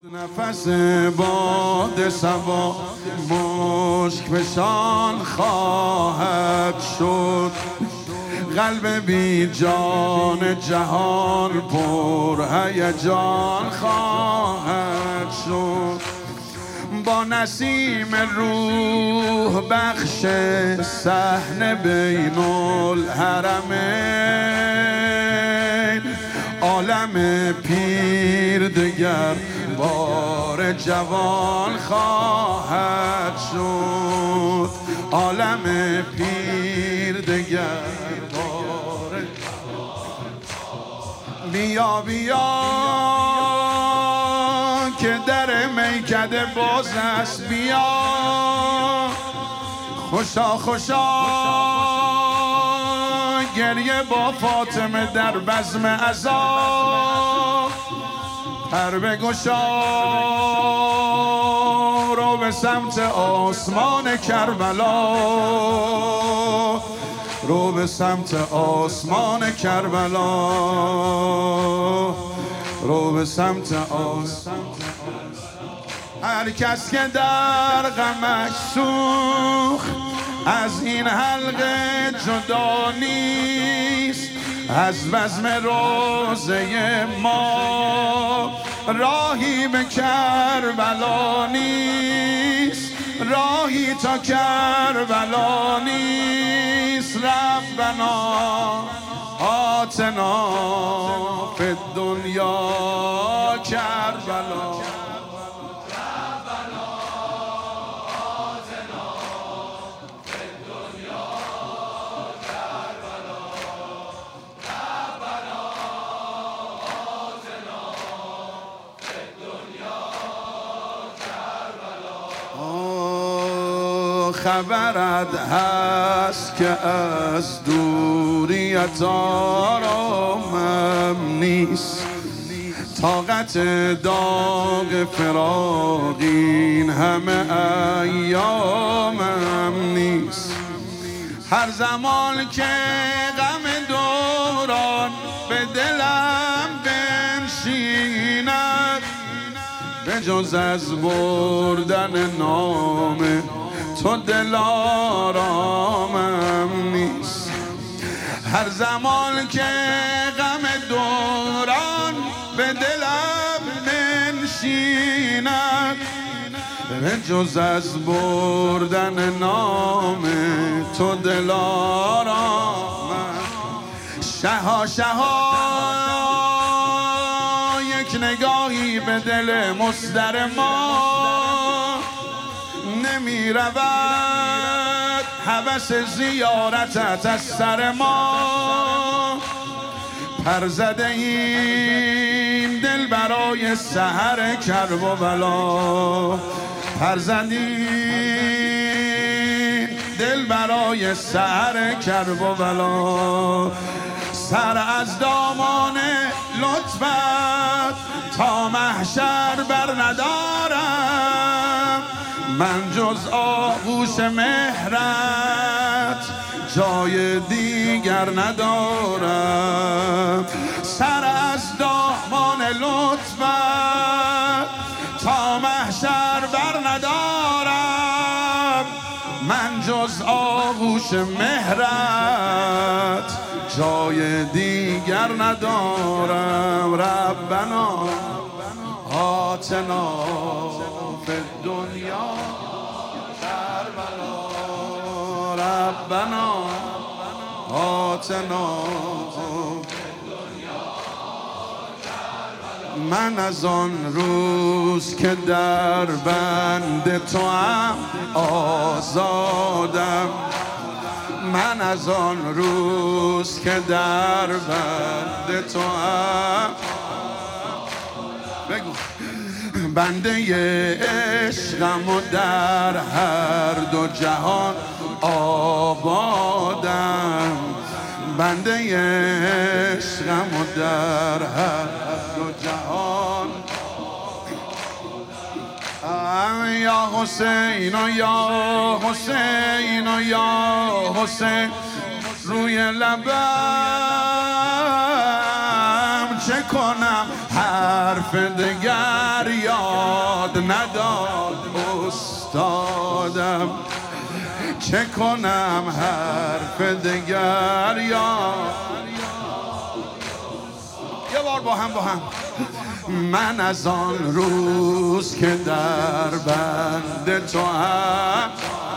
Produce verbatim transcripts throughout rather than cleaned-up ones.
نفس باد صبا مشک فشان خواهد شد، قلب بی جان جهان پر هیجان خواهد شد. با نسیم روح بخش صحنه بین الحرمین، عالم پیر دگر بار جوان خواهد شد. عالم پیر دگر بار بیا بیا که در میکده باز است، بیا خوشا خوشا گریه با فاطمه در بزم عزا، پر بگشا رو به سمت آسمان کربلا، رو به سمت آسمان کربلا، رو به سمت آسمان. هر کس که در غمش سوخت از این حلقه جدا نیست، از بزم روزه ما راهی به کربلا نیست، راهی تا کربلا نیست. ربنا آتنا فی الدنیا کربلا، خبرت هست که از دوریت آرامم نیست، طاقت داغ فراق این همه ایامم نیست. هر زمان که غم دوران به دلم بنشیند، به جز از بردن نام تو دل آرامم نیست. هر زمان که غم دوران به دلم بنشیند، به جز از بردن نام تو دل آرامم. شها شها یک نگاهی به دل مصدر ما نمی رود، هوس زیارتت از سر ما. پر زده این دل برای سحر کرب و بلا، پر زده این دل برای سحر کرب و بلا. سر از دامان لطفت تا محشر بر ندارم، من جز آغوش مهرت جای دیگر ندارم. سر از دامان لطفت تا محشر بر ندارم، من جز آغوش مهرت جای دیگر ندارم. ربنا آتنا فی الدنیا کربلا، ربنا آتنا فی الدنیا کربلا. من از آن روز که در بند توام آزادم، من از آن روز که در بند توام، بگو بنده عشقم و در هر دو جهان آبادم، بنده عشقم و در هر دو جهان. یا حسین و یا حسین و یا حسین، روی لبم چه کنم حرف دگر یاد نداد استادم، چه کنم حرف دگر یاد. یه بار با هم با هم. من از آن روز که در بند تو هم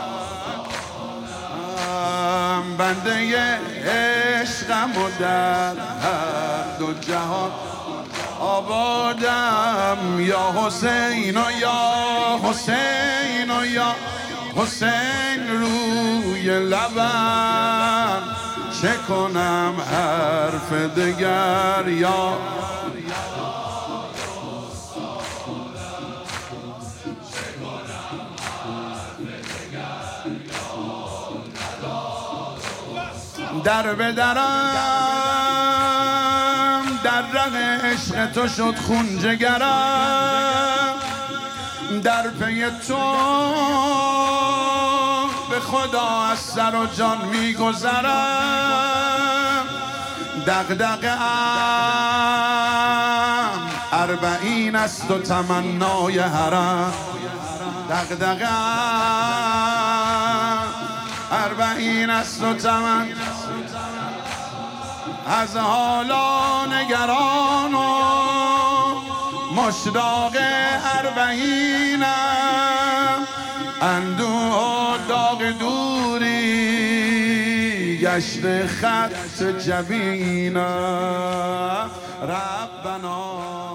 بنده عشقم و در هر دو جهان آبادم. یا حسین و یا حسین و یا حسین روی لبم، چه کنم حرف دگر یا در به درم، در رگ عشق تو شد خون جگرم، در پی تو به خدا از سر و جان میگذرم. دغدغه ام اربعین است و تمنای حرم، دغدغه ام اربعین است و تمن از حالا نگران و مشتاق اربعینم. اندوه و داغ دوری گشت خط جبینم. ربنا